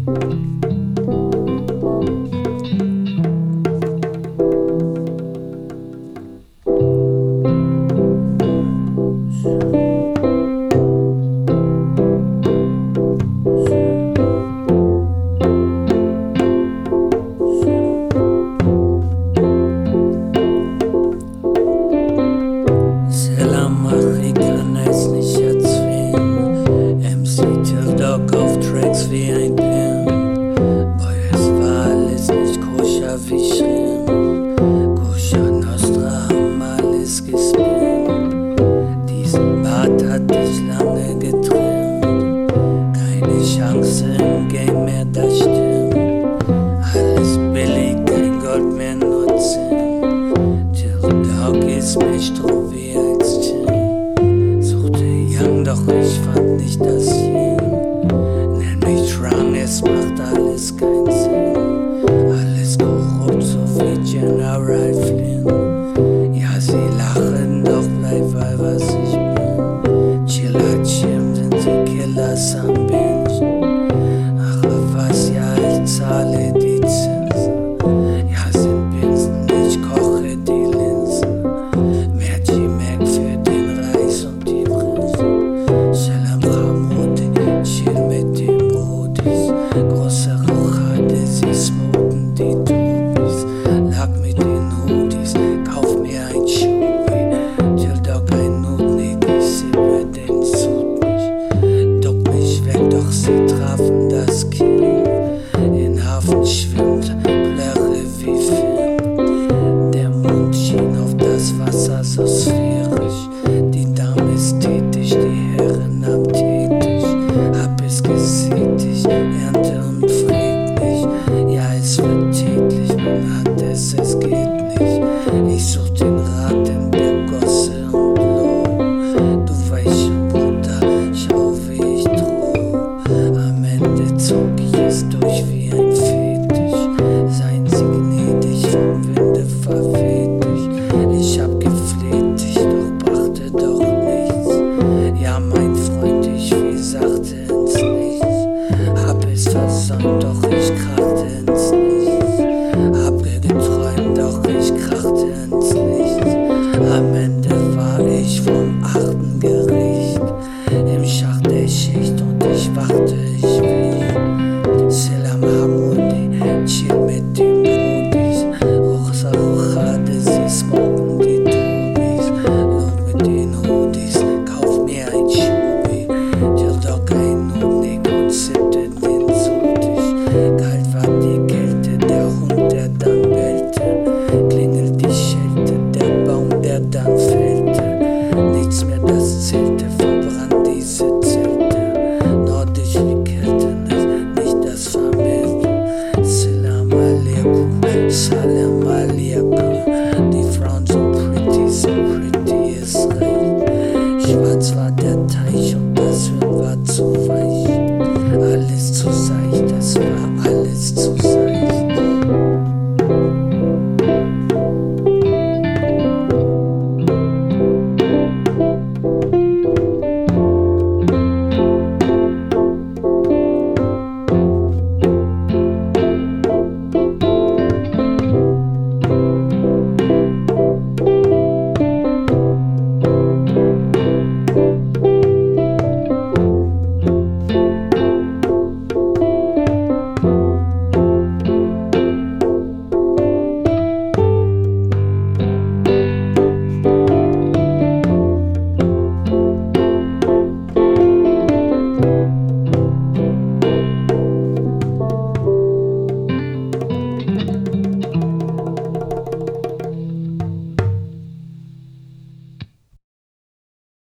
Wie ein Pin, boy, es war alles nicht koscher wie Schrimp. Koscher Nostra haben alles gespinnt. Diesen Bart hatte ich lange getrimmt. Keine Chance im Game mehr, das stimmt. Alles billig, kein Gold mehr, nur Zinn. Till Dog ist mich drauf wie als Chin. Suchte Young, doch ich fand nicht das Yin. Es macht alles keinen Sinn, alles korrupt, so wie General Flynn. Ja, sie lachen, doch bleib bei was ich bin. Chiller, Chim, sind die Killers am Binge. Ach, was, ja, ich zahle die Zinsen. Ja, sind Binsen, ich koche die Linsen. Mehr G-Mac für den Reis und die Prinzen. Salam Hamoudi, chill mit dem große Rochade, sie smoken die Dubis. Lag mit den Hoodies, kauf mir ein Schubi. Till Dog ein Nutnik, ich sippe den Sud nicht. Duck mich weg, doch sie trafen das Kind. In Hafen schwimmt, Blöre wie Finn. Der Mond schien auf das Wasser so sphärisch. Die Dame ist tätig, die Herren am tätig. Hab es gesättigt, ernte und pflegt nicht. Ja, es wird täglich, man hat es, es geht nicht. Ich such den Rat in der Gosse und Loh. Du weiche Bruder, schau wie ich droh. Am Ende zog ich es durch wie ein Fetisch. Seien Sie gnädig, vom Winde verweht ich. Ich hab gefleht dich, doch brachte doch nichts. Ja, mein Freund, ich wie sachte ins Nichts. Hab es versäumt, doch ich krachte ins Nichts. Hab geträumt, doch ich krachte ins Nichts. Am Ende war ich vom 8. Gericht. Im Schacht der Schicht und ich wachte, ich wie Salam Hamoudi, chill mit den Brudis. Rosa Rochade, sie smoken die Dubis. Lob mit den Hoodies, kauf mir ein Schubi. Till Dog ein Nutnik und sippte den Sud. Kalt war die Kälte, der Hund, der dann bellte. Klingelt die Schelte, der Baum, der dann fällte. Nichts mehr, das zählte, verbrannt diese Zelte. Nordisch wie Kälte, nicht das Vermählte. Salam alaikum, salam alaikum. Die Frauen so pretty ist recht. Schwarz war der Teich und das Hirn war zu